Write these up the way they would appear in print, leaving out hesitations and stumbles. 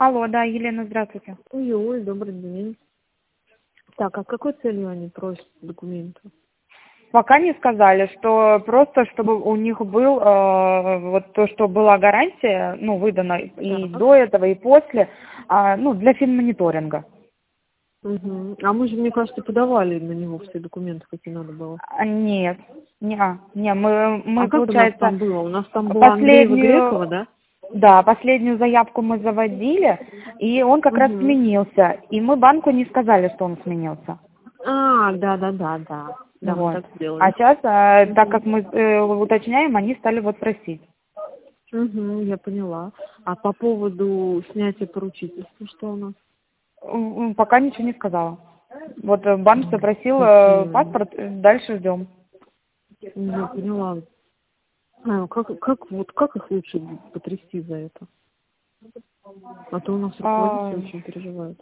Алло, да, Елена, здравствуйте. Ой, добрый день. Так, а с какой целью они просят документы? Пока не сказали, что просто чтобы у них был вот то, что была гарантия, ну, выдана и Так. до этого, и после, ну, для финмониторинга. Угу. А мы же, мне кажется, подавали на него все документы, какие надо было. Нет, не, мы, А как у нас получается, там было? У нас там была Андреева Грекова, последнюю, да? да, последнюю заявку мы заводили, и он как раз Угу. сменился, и мы банку не сказали, что он сменился. Да. Да, мы Вот. так А сделали. сейчас, так Угу. как мы уточняем, они стали вот просить. Угу, я поняла. А по поводу снятия поручительства, что у нас? Пока ничего не сказала. Вот банк запросил Какие? паспорт, дальше ждем. Я поняла. Как их лучше потрясти за это? А то у нас руководители А, очень переживают.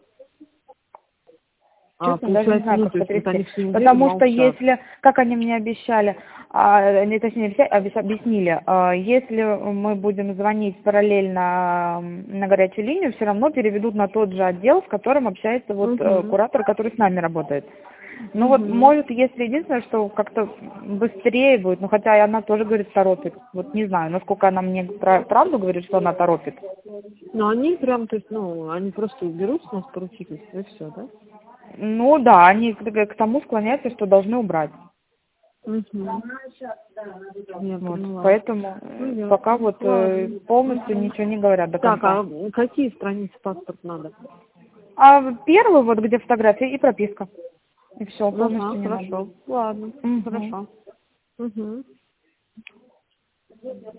А честно, даже не получается, знаю, ну, как то есть вот потрясти. они всю неделю Потому что молчат. если, как они мне обещали, точнее, объяснили, если мы будем звонить параллельно на горячую линию, все равно переведут на тот же отдел, с которым общается вот Угу. куратор, который с нами работает. Ну вот, Угу. может, если единственное, что как-то быстрее будет, ну хотя и она тоже говорит торопит. Вот не знаю, насколько она мне правду говорит, что она торопит. Но они прям, то есть, ну, они просто берут с нас поручительство и все, да? Ну да, они к тому склоняются, что должны убрать. Угу. Я Вот, поняла. поэтому Ну, пока ясно. вот Ладно. полностью Угу. ничего не говорят до Так, конца. а какие страницы паспорт надо? А первый вот, где фотография и прописка. И все, Ага, полностью не надо. хорошо. Ладно, Мгм. хорошо. Угу.